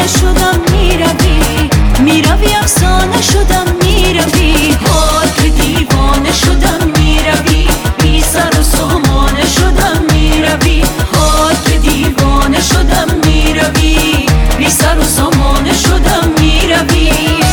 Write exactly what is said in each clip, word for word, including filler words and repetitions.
افسانه شدم میروی، میروی افسانه شدم میروی، حال که دیوانه شدم میروی، بی سر و سامانه شدم میروی، حال که دیوانه شدم میروی، بی سر و سامانه شدم میروی.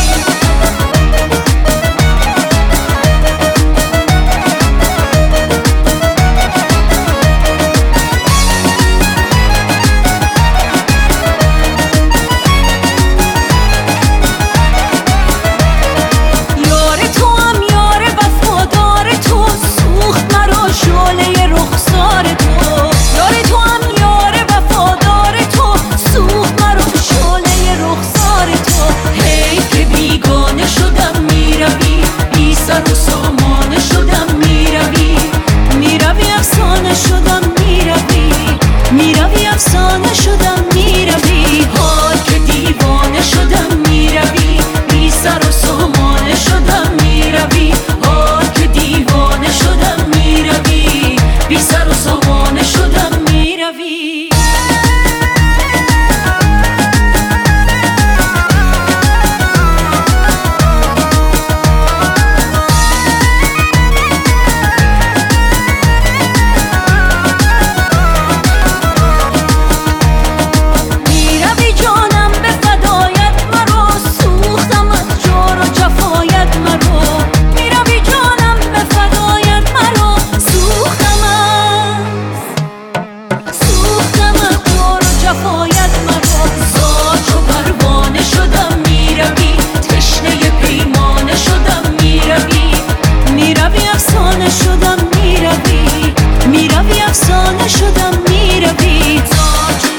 افسانه شدم میروی، حال که دیوانه شدم میروی، بی سر و سامانه شدم میروی، حال که دیوانه شدم میروی، بی سر و سامانه شدم میروی. افسانه شدم میروی، میروی افسانه شدم میروی،